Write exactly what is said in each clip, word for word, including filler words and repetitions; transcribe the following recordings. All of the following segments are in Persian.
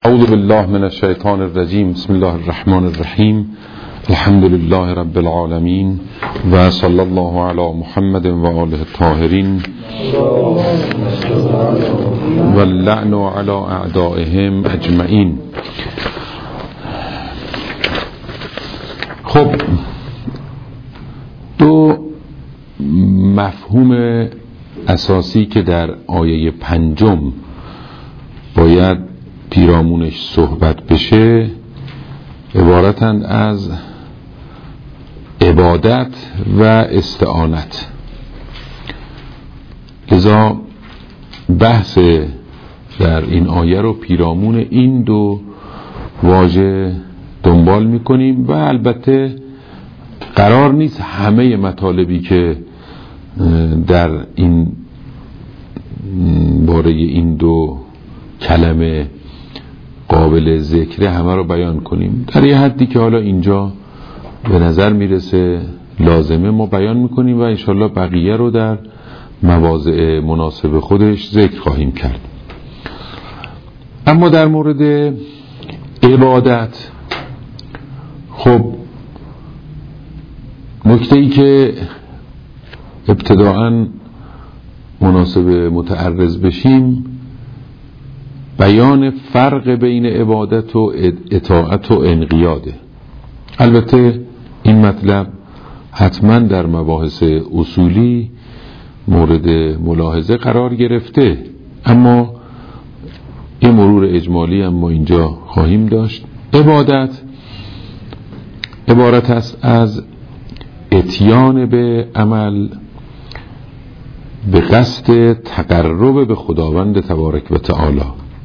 اعوذ بالله من الشیطان الرجیم. بسم الله الرحمن الرحیم. الحمد لله رب العالمین و صلی الله علی محمد و آله الطاهرین و اللعن علی اعدائهم اجمعین. خب، دو مفهوم اساسی که در آیه پنجم باید پیرامونش صحبت بشه عبارتند از عبادت و استعانت. لذا بحث در این آیه رو پیرامون این دو واژه دنبال میکنیم و البته قرار نیست همه مطالبی که در این باره این دو کلمه قابل ذکره همه رو بیان کنیم. در یه حدی که حالا اینجا به نظر میرسه لازمه ما بیان میکنیم و انشالله بقیه رو در مواضع مناسب خودش ذکر خواهیم کرد. اما در مورد عبادت، خب نکته ای که ابتداءً مناسب متعرض بشیم بیان فرق بین عبادت و اطاعت و انقیاده. البته این مطلب حتما در مباحث اصولی مورد ملاحظه قرار گرفته، اما یه مرور اجمالی هم ما اینجا خواهیم داشت. عبادت عبارت است از اتیان به عمل به قصد تقرب به خداوند تبارک و تعالی،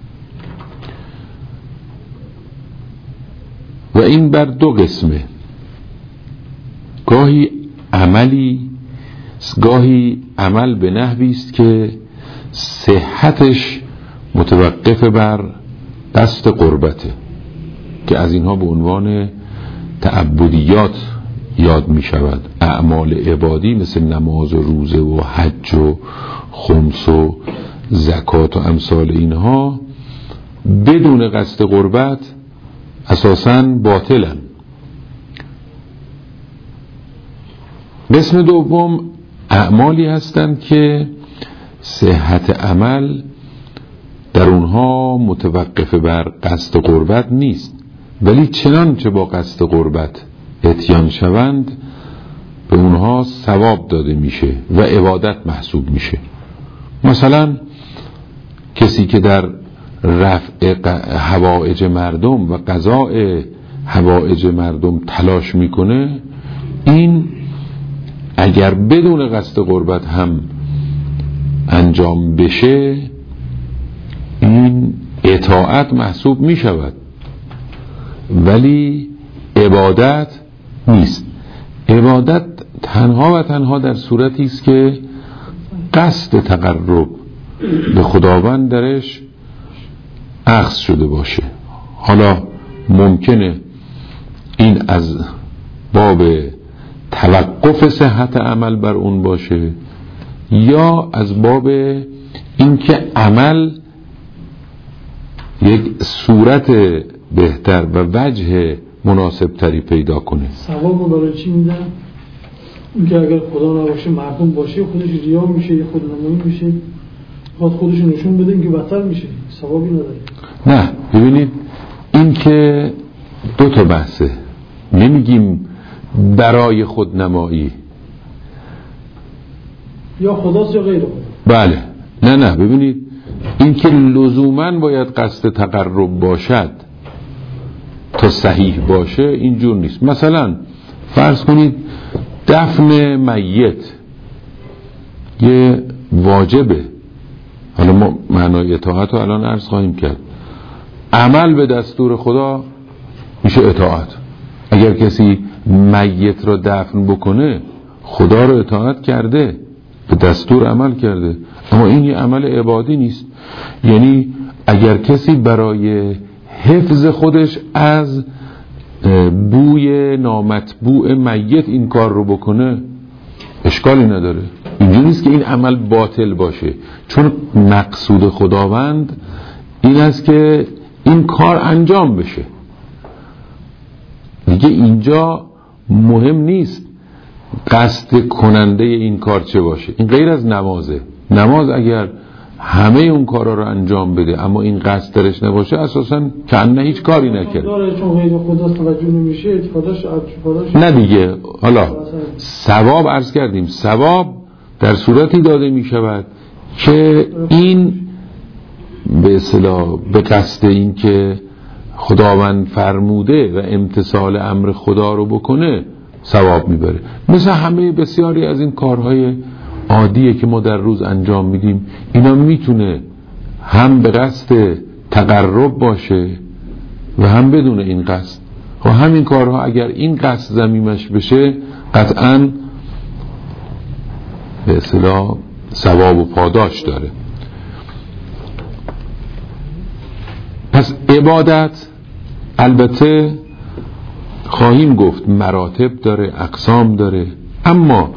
و این بر دو قسمه. گاهی عملی گاهی عمل به نحوی است که صحتش متوقف بر قصد قربته که از اینها به عنوان تعبدیات یاد می شود. اعمال عبادی مثل نماز و روزه و حج و خمس و زکات و امثال اینها بدون قصد قربت اساساً باطلن. قسم دوم اعمالی هستند که صحت عمل در اونها متوقف بر قصد قربت نیست، ولی چنانچه با قصد قربت اتیان شوند به اونها ثواب داده میشه و عبادت محسوب میشه. مثلا کسی که در رفع حوائج مردم و قضاء حوائج مردم تلاش میکنه، این اگر بدون قصد قربت هم انجام بشه این اطاعت محسوب میشود، ولی عبادت نیست. عبادت تنها و تنها در صورتی است که قصد تقرب به خداوند درش اخذ شده باشه. حالا ممکنه این از باب توقف صحت عمل بر اون باشه یا از باب اینکه عمل یک صورت بهتر و وجه مناسب تری پیدا کنه. ثوابو برای چی میدن؟ اینکه اگر خدا نباشه مردم باشه خودش ریا میشه، خودنمایی میشه، خود خودش نشون بده اینکه بدتر میشه، ثوابی نداره. نه، ببینید این که دو تا بحثه. نمیگیم برای خودنمایی یا خداست یا غیر خدا. بله، نه نه، ببینید این که لزوماً باید قصد تقرب باشد تا صحیح باشه اینجور نیست. مثلا فرض کنید دفن میت یه واجبه، حالا ما معنای اطاعت رو الان عرض خواهیم کرد. عمل به دستور خدا میشه اطاعت. اگر کسی میت رو دفن بکنه خدا رو اطاعت کرده، به دستور عمل کرده، اما این یه عمل عبادی نیست. یعنی اگر کسی برای حفظ خودش از بوی نامطبوع میت این کار رو بکنه اشکالی نداره. اینجوری نیست که این عمل باطل باشه، چون مقصود خداوند این است که این کار انجام بشه. دیگه اینجا مهم نیست قصد کننده این کار چه باشه. این غیر از نمازه. نماز اگر همه اون کارا رو انجام بده اما این قصد درش نباشه اساساً کنه هیچ کاری نکرده. چون غیر خدا توجه نمیشه اتفاقش اتفاقش نه دیگه. حالا ثواب عرض کردیم، ثواب در صورتی داده می شود که این به اصطلاح به قصد این که خداوند فرموده و امتثال امر خدا رو بکنه ثواب میبره. مثل همه بسیاری از این کارهای عادیه که ما در روز انجام میدیم، اینا میتونه هم به قصد تقرب باشه و هم بدون این قصد. و همین کارها اگر این قصد ضمیمش بشه قطعاً به اصطلاح ثواب و پاداش داره. پس عبادت البته خواهیم گفت مراتب داره، اقسام داره، اما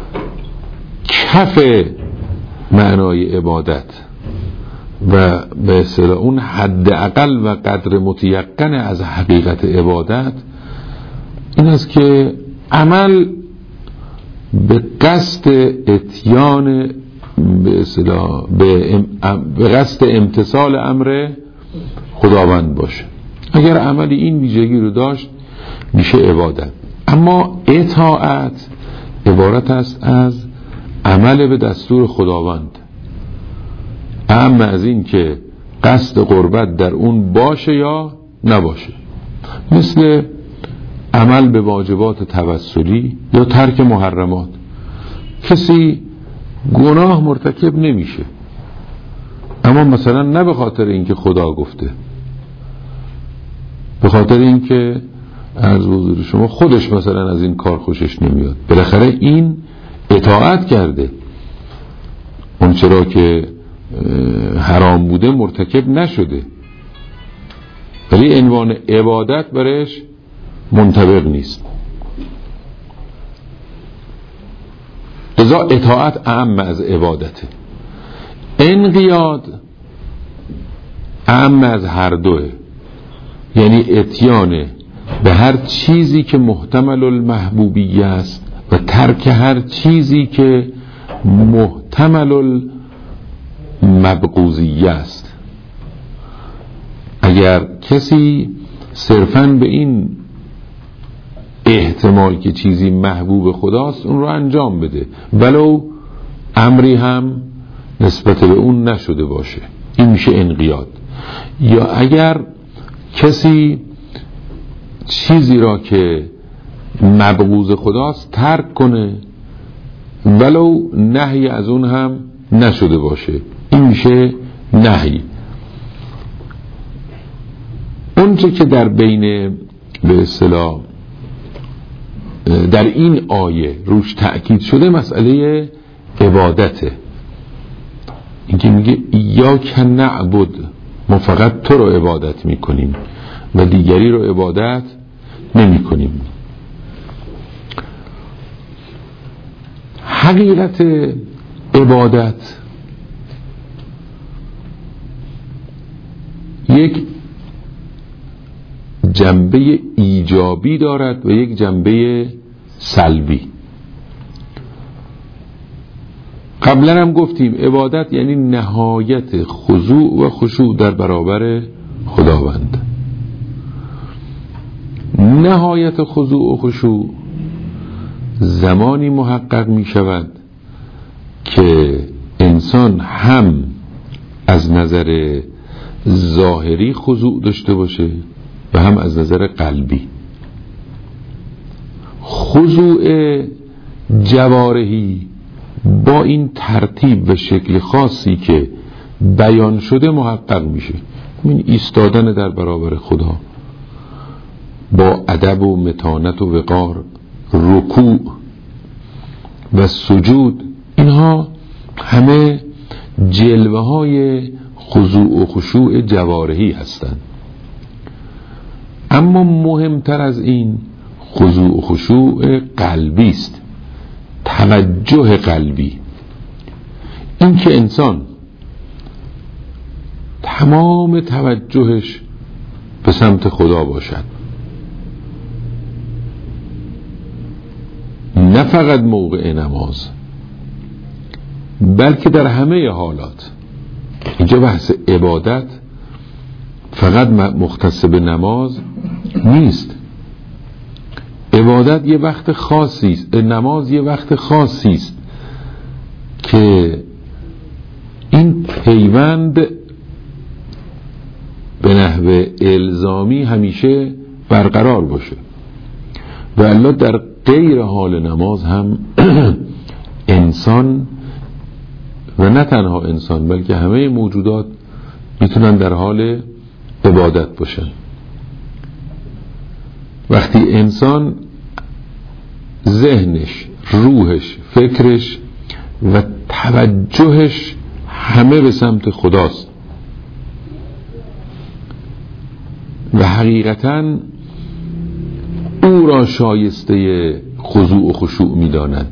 کف معنای عبادت و به اصطلاح اون حد اقل و قدر متیقن از حقیقت عبادت این است که عمل به قصد اتیان به اصطلاح به, به قصد امتثال امر خداوند باشه. اگر عملی این ویژگی رو داشت میشه عبادت. اما اطاعت عبارت است از عمل به دستور خداوند، اما از این که قصد قربت در اون باشه یا نباشه، مثل عمل به واجبات توسلی یا ترک محرمات. کسی گناه مرتکب نمیشه اما مثلا نه به خاطر اینکه خدا گفته، به خاطر اینکه عرض حضور شما خودش مثلا از این کار خوشش نمیاد، بالاخره این اطاعت کرده، اون چرا که حرام بوده مرتکب نشده، ولی عنوان عبادت برش منطبق نیست. لذا اطاعت اعم از عبادته. انقیاد اعم از هر دوه، یعنی اتیان به هر چیزی که محتمل المحبوبیه است و ترک هر چیزی که محتمل المبغوضیه است. اگر کسی صرفاً به این احتمال که چیزی محبوب خداست اون رو انجام بده ولو امری هم نسبت به اون نشده باشه، این میشه انقیاد. یا اگر کسی چیزی را که مبغوض خداست ترک کنه ولو نهی از اون هم نشده باشه، این میشه نهی. اون چه که در بین به اصطلاح در این آیه روش تأکید شده مسئله عبادته. اینکه میگه ایاک نعبد، ما فقط تو رو عبادت میکنیم و دیگری رو عبادت نمیکنیم. حقیقت عبادت یک جنبه ایجابی دارد و یک جنبه سلبی. قبلا هم گفتیم عبادت یعنی نهایت خضوع و خشوع در برابر خداوند. نهایت خضوع و خشوع زمانی محقق می شود که انسان هم از نظر ظاهری خضوع داشته باشه و هم از نظر قلبی. خضوع جوارحی با این ترتیب و شکل خاصی که بیان شده محقق میشه. این ایستادن در برابر خدا با ادب و متانت و وقار، رکوع و سجود، اینها همه جلوه های خضوع و خشوع جوارحی هستند. اما مهمتر از این خضوع و خشوع قلبی است، توجه قلبی. این که انسان تمام توجهش به سمت خدا باشد، نه فقط موقع نماز بلکه در همه حالات. اینجا بحث عبادت فقط مختص به نماز نیست. عبادت یه وقت خاصی است، نماز یه وقت خاصی است که این پیوند به نحو الزامی همیشه برقرار باشه. و الا در غیر حال نماز هم انسان و نه تنها انسان بلکه همه موجودات میتونن در حال عبادت باشن. وقتی انسان ذهنش، روحش، فکرش و توجهش همه به سمت خداست و حقیقتاً او را شایسته خضوع و خشوع می‌داند،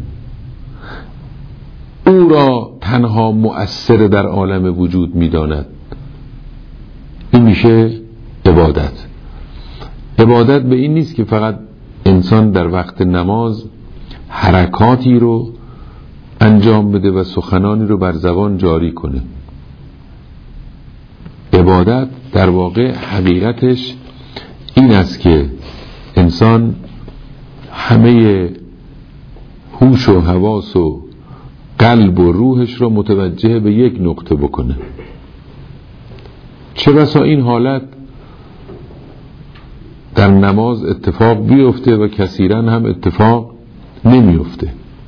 او را تنها مؤثر در عالم وجود می‌داند، این میشه عبادت. عبادت به این نیست که فقط انسان در وقت نماز حرکاتی رو انجام بده و سخنانی رو بر زبان جاری کنه. عبادت در واقع حقیقتش این است که انسان همه هوش و حواس و قلب و روحش رو متوجه به یک نقطه بکنه. چه بسا این حالت در نماز اتفاق بیفته و کثیراً هم اتفاق نمیفته.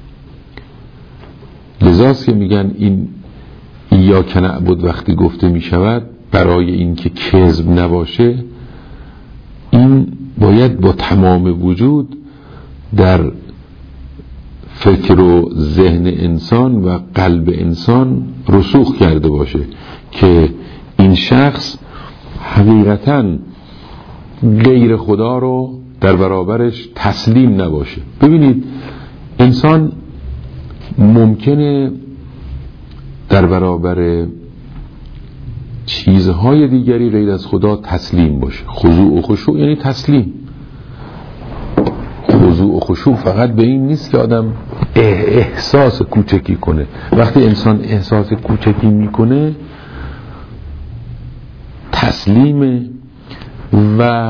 لذاست که میگن این ایاک نعبد وقتی گفته میشود برای این که کذب نباشه، این باید با تمام وجود در فکر و ذهن انسان و قلب انسان رسوخ کرده باشه که این شخص حقیقتاً غیر خدا رو در برابرش تسلیم نباشه. ببینید انسان ممکنه در برابر چیزهای دیگری غیر از خدا تسلیم باشه. خضوع و خشوع یعنی تسلیم. خضوع و خشوع فقط به این نیست که آدم احساس کوچکی کنه. وقتی انسان احساس کوچکی میکنه تسلیم و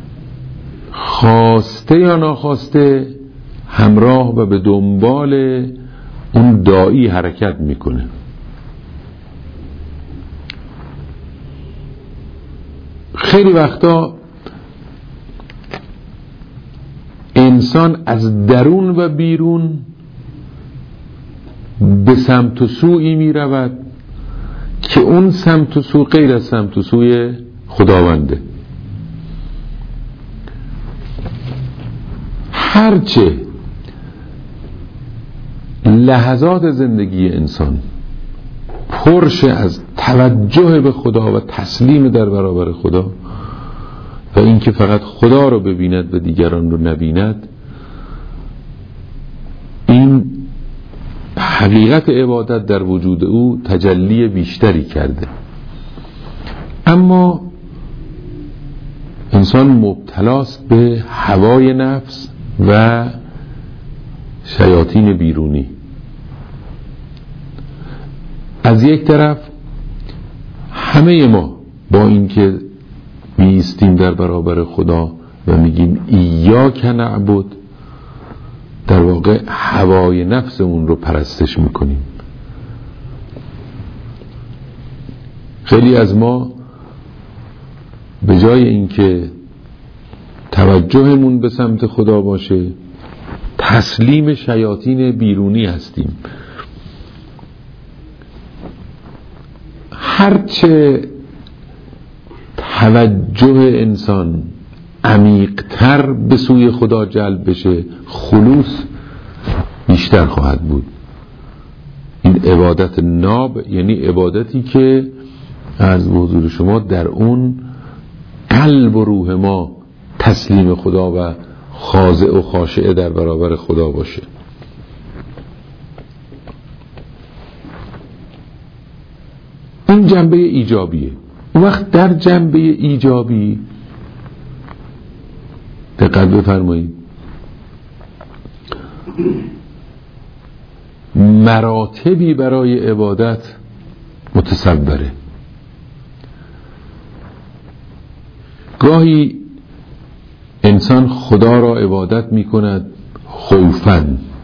خواسته یا ناخواسته همراه و به دنبال اون داعی حرکت میکنه. خیلی وقتا انسان از درون و بیرون به سمت و سویی می رود که اون سمت و سو غیر از سمت و سوی خداونده. هرچه لحظات زندگی انسان پرشه از توجه به خدا و تسلیم در برابر خدا و اینکه فقط خدا رو ببیند و دیگران رو نبیند، این حقیقت عبادت در وجود او تجلی بیشتری کرده. اما انسان مبتلاست به هوای نفس و شیاطین بیرونی. از یک طرف همه ما با اینکه میستیم در برابر خدا و میگیم ایاک نعبد، در واقع هوای نفسمون رو پرستش میکنیم. خیلی از ما به جای اینکه توجهمون به سمت خدا باشه تسلیم شیاطین بیرونی هستیم. هرچه توجه انسان عمیق‌تر به سوی خدا جلب بشه خلوص بیشتر خواهد بود. این عبادت ناب یعنی عبادتی که از حضور شما در اون قلب و روح ما تسلیم خدا و خاضع و خاشع در برابر خدا باشه. این جنبه ایجابیه. اون وقت در جنبه ایجابی دقت بفرمایید. مراتبی برای عبادت متصوره. گاهی انسان خدا را عبادت می کند خوفاً،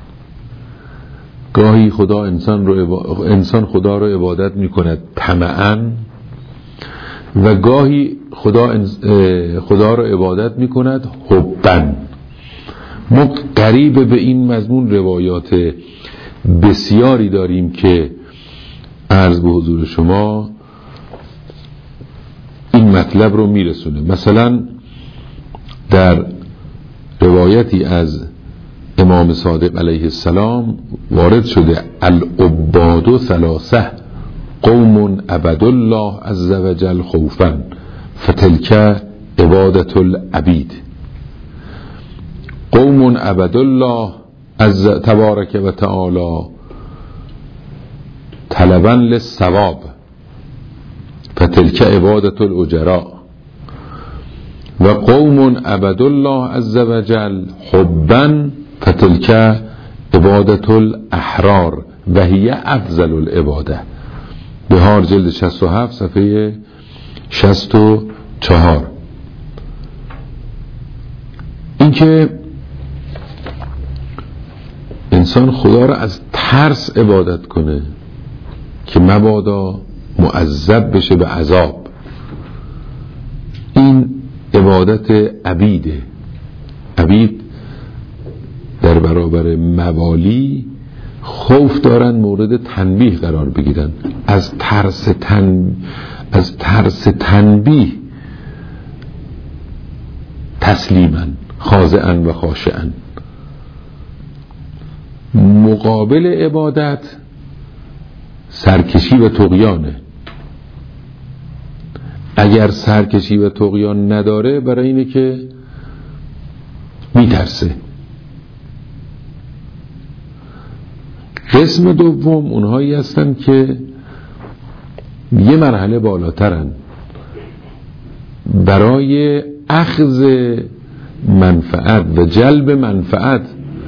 گاهی خدا انسان رو انسان خدا را عبادت می کند طمعاً، و گاهی خدا خدا را عبادت می کند حباً. ما قریب به این مضمون روایات بسیاری داریم که عرض به حضور شما این مطلب رو میرسونه. مثلا در روایتی از امام صادق علیه السلام وارد شده العباد ثلاثه قوم عبدوا الله عز وجل خوفا فتلک عبادة العبید. قوم عبدوا الله عز تبارک و تعالی طلبا للثواب فتلک عبادة الاجراء، و قوم عبدوا الله عز وجل حبا فتلک عبادة الاحرار و هی افضل العباده. بهار جلد شصت و هفت صفحه شصت و چهار. این که انسان خدا را از ترس عبادت کنه که مبادا معذب بشه به عذاب، این عبادت عبیده. عبید در برابر موالی خوف دارن مورد تنبیه قرار بگیرن، از ترس تن از ترس تنبیه تسلیمن خاضعن و خاشعن. مقابل عبادت سرکشی و طغیانه. اگر سرکشی و طغیان نداره برای اینه که میترسه. قسم دوم اونهایی هستن که یه مرحله بالاترن، برای اخذ منفعت و جلب منفعت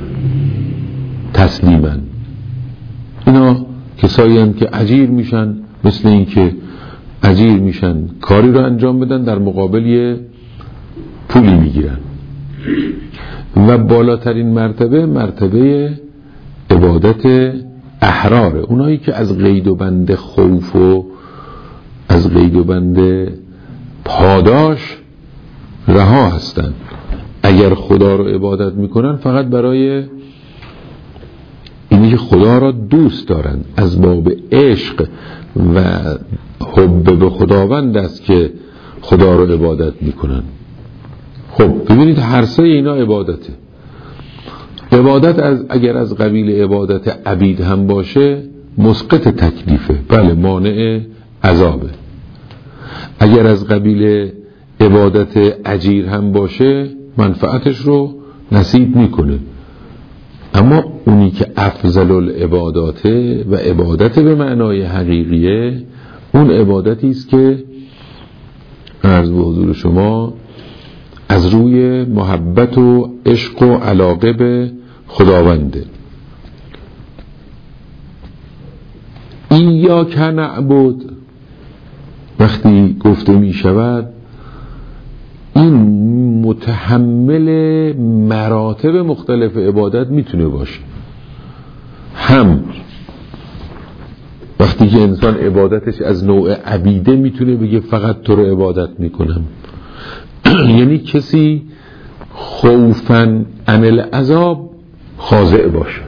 تسلیمن. اینا کسایی هستن که اجیر میشن، مثل این که اجیر میشن کاری رو انجام بدن در مقابل یه پولی میگیرن. و بالاترین مرتبه مرتبه عبادت احراره، اونایی که از قید و بند خوف و از قید و بند پاداش رها هستن. اگر خدا رو عبادت میکنن فقط برای اینی که خدا را دوست دارن، از باب عشق و حب به خداوند است که خدا رو عبادت میکنن. خب ببینید هر سه اینا عبادته. عبادت از اگر از قبیل عبادت عبید هم باشه مسقط تکلیفه، بله مانع عذابه. اگر از قبیل عبادت اجیر هم باشه منفعتش رو نصیب میکنه. اما اونی که افضل العباداته و عبادت به معنای حقیقیه، اون عبادتی است که عرض به حضور شما از روی محبت و عشق و علاقه به خداونده. ایاک نعبد وقتی گفته می شود، این متحمل مراتب مختلف عبادت میتونه باشه. هم وقتی که انسان عبادتش از نوع عبیده میتونه بگه فقط تو رو عبادت میکنم، یعنی کسی خوفاً عن العذاب خاضع باشه.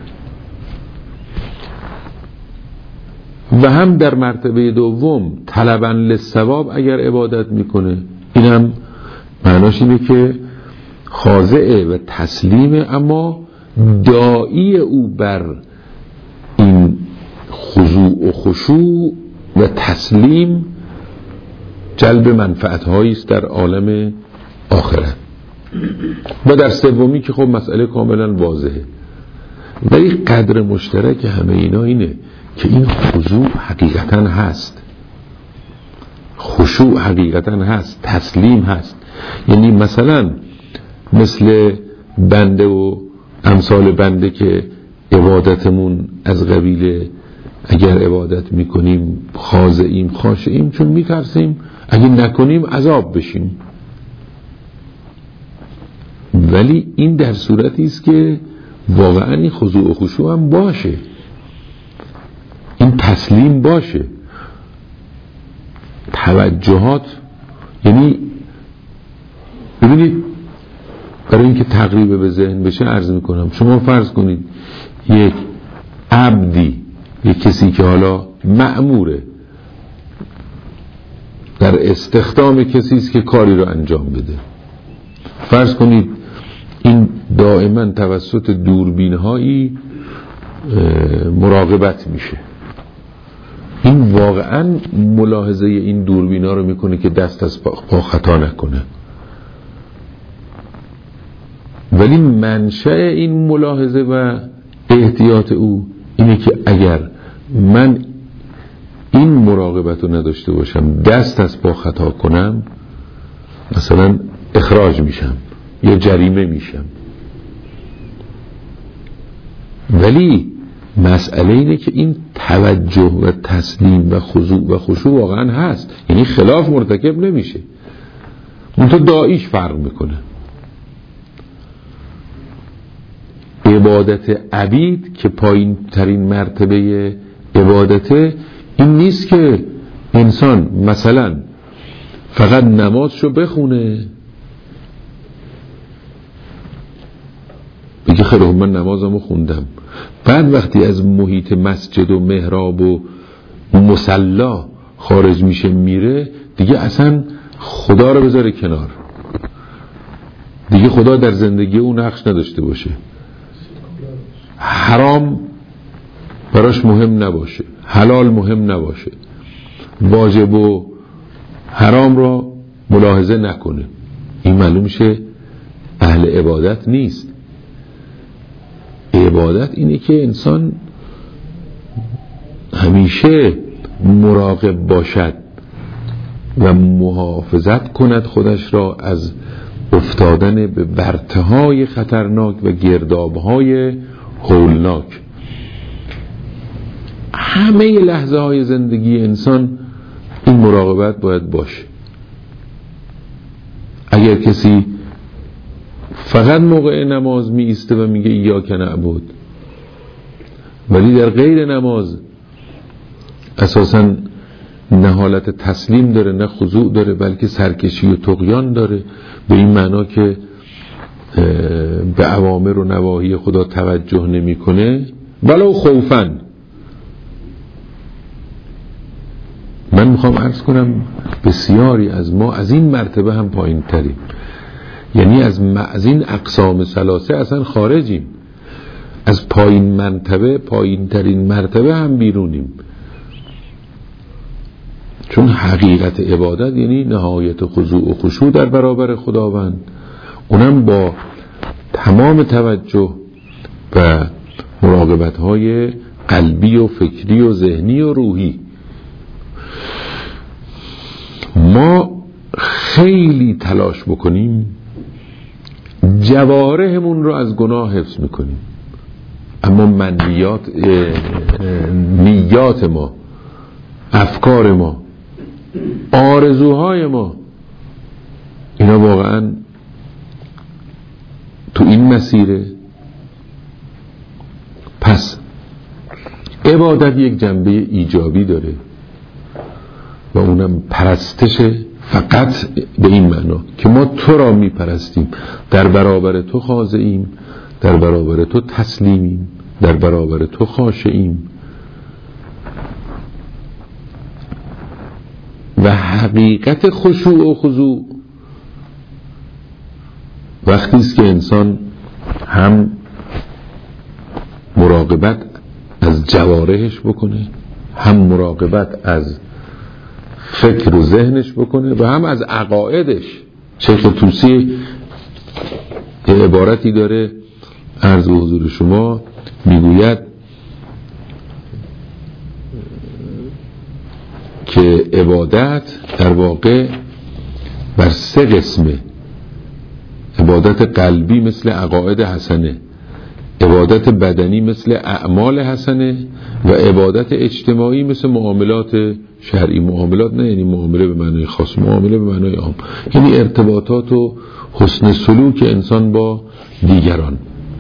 و هم در مرتبه دوم طلباً للثواب اگر عبادت میکنه، اینم معناش اینه که خاضعه و تسلیمه، اما داعی او بر این خضوع و خشوع و تسلیم جلب منفعت هایی است در عالم آخرت. و در سومی که خب مسئله کاملا واضحه، ولی قدر مشترک همه اینا اینه که این خضوع حقیقتا هست، خشوع حقیقتا هست، تسلیم هست. یعنی مثلا مثل بنده و امثال بنده که عبادتمون از قبیل اگر عبادت میکنیم خاضعیم خاشعیم چون میترسیم اگر نکنیم عذاب بشیم. ولی این در صورتی است که واقعا این خضوع و خشوع هم باشه، این تسلیم باشه، توجهات. یعنی ببینید برای اینکه تقریبا به ذهن بشه عرض میکنم، شما فرض کنید یک عبدی، یک کسی که حالا مأموره در استخدام کسی است که کاری رو انجام بده، فرض کنید این دائما توسط دوربین‌هایی مراقبت میشه. این واقعا ملاحظه این دوربین‌ها رو میکنه که دست از پا خطا نکنه، ولی منشأ این ملاحظه و احتیاط او اینه که اگر من این مراقبت رو نداشته باشم دست از پا خطا کنم مثلا اخراج میشم یا جریمه میشم. ولی مسئله اینه که این توجه و تسلیم و خضوع و خشوع واقعا هست، یعنی خلاف مرتکب نمیشه، اون تو داعیش فرق میکنه. عبادت عبید که پایین ترین مرتبه عبادته این نیست که انسان مثلا فقط نمازشو بخونه بگه خیلی من نمازمو خوندم، بعد وقتی از محیط مسجد و محراب و مصلا خارج میشه میره دیگه اصلا خدا رو بذاره کنار، دیگه خدا در زندگی اون نقش نداشته باشه، حرام براش مهم نباشه، حلال مهم نباشه، واجب و حرام را ملاحظه نکنه، این معلوم میشه اهل عبادت نیست. عبادت اینه که انسان همیشه مراقب باشد و محافظت کند خودش را از افتادن به ورطه‌های خطرناک و گرداب‌های هولناک. همه لحظه های زندگی انسان این مراقبت باید باشه. اگر کسی فقط موقع نماز می ایسته و میگه ایاک نعبد ولی در غیر نماز اساساً نه حالت تسلیم داره نه خضوع داره بلکه سرکشی و طغیان داره، به این معنا که به اوامر و نواهی خدا توجه نمی کنه ولو خوفاً. من میخوام عرض کنم بسیاری از ما از این مرتبه هم پایین تریم، یعنی از از این اقسام ثلاثه اصلا خارجیم، از پایین مرتبه پایین ترین مرتبه هم بیرونیم، چون حقیقت عبادت یعنی نهایت خضوع و خشوع در برابر خداوند، اونم با تمام توجه و مراقبت های قلبی و فکری و ذهنی و روحی. ما خیلی تلاش بکنیم جوارحمون رو از گناه حفظ میکنیم، اما منیات نیات ما، افکار ما، آرزوهای ما، اینا واقعا تو این مسیره. پس عبادت یک جنبه ایجابی داره و اونم پرستش، فقط به این معنا که ما تو را می پرستیم، در برابر تو خاضعیم، در برابر تو تسلیمیم، در برابر تو خاشعیم. و حقیقت خشوع و خضوع وقتی است که انسان هم مراقبت از جوارحش بکنه، هم مراقبت از فکر و ذهنش بکنه و هم از عقایدش. شیخ طوسی عبارتی داره عرض به حضور شما، میگوید که عبادت در واقع بر سه قسمه. عبادت قلبی مثل عقاید حسنه، عبادت بدنی مثل اعمال حسنه و عبادت اجتماعی مثل معاملات شرعی. معاملات نه یعنی معامله به معنای خاص، معامله به معنای عام، یعنی ارتباطات و حسن سلوک انسان با دیگران.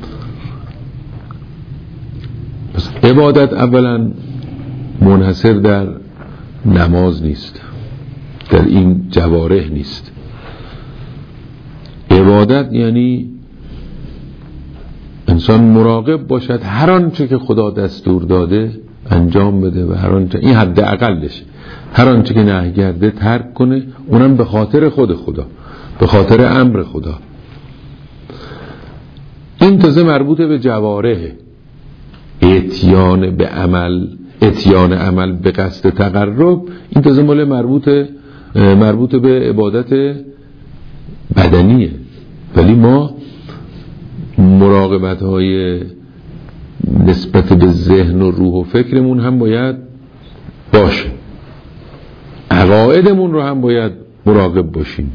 پس عبادت اولا منحصر در نماز نیست، در این جوارح نیست. عبادت یعنی انسان مراقب باشد هر آنچه که خدا دستور داده انجام بده و هر آنچه، این حد اقلش، هر آنچه که نهی کرده ترک کنه، اونم به خاطر خود خدا، به خاطر امر خدا. این تازه مربوط به جوارح، اتیان به عمل، اتیان عمل به قصد تقرب، این تازه مال مربوط مربوط به عبادت بدنیه. ولی ما مراقبت های نسبت به ذهن و روح و فکرمون هم باید باشه، عقایدمون رو هم باید مراقب باشیم.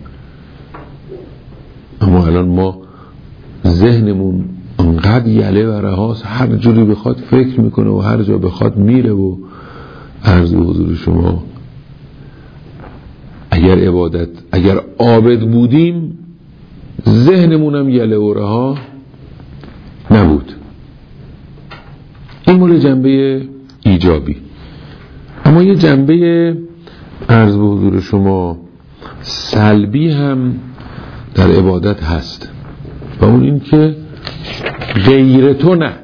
اما الان ما ذهنمون انقدر یله و رهاست، هر جوری بخواد فکر میکنه و هر جا بخواد میره و عرض به حضور شما اگر عبادت اگر عابد بودیم ذهنمون هم یله و رها نبود. این مورد جنبه ایجابی. اما یه جنبه عرض به حضور شما سلبی هم در عبادت هست و اون این که غیر تو نه،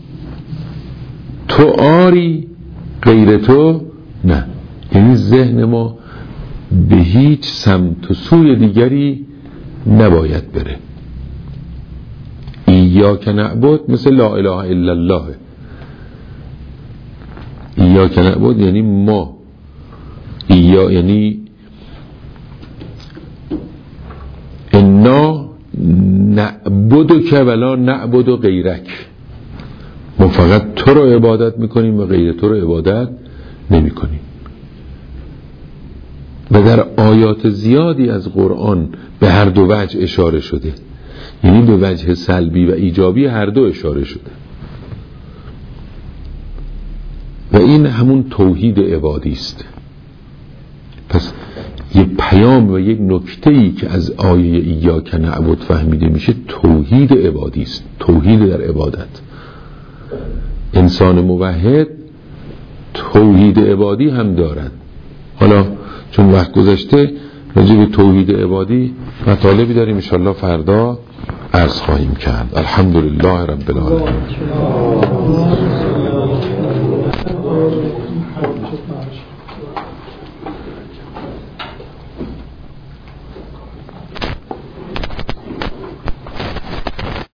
تو آری غیر تو نه. یعنی ذهن ما به هیچ سمت و سوی دیگری نباید بره. ایاک نعبد مثل لا اله الا الله. ایاک نعبد یعنی ما، ایا یعنی انا نعبدک ولا نعبد غیرک، ما فقط تو رو عبادت میکنیم و غیر تو رو عبادت نمی کنیم. و در آیات زیادی از قرآن به هر دو وجه اشاره شده، یعنی به وجه سلبی و ایجابی هر دو اشاره شده. و این همون توحید عبادی است. پس یه پیام و یک نکته‌ای که از آیه ایاک نعبد فهمیده میشه توحید عبادی است، توحید در عبادت. انسان موحد توحید عبادی هم دارد. حالا چون وقت گذشته راجع به توحید عبادی مطالبی داریم، ان شاء الله فردا عرض خواهیم کرد. الحمدلله رب العالمین.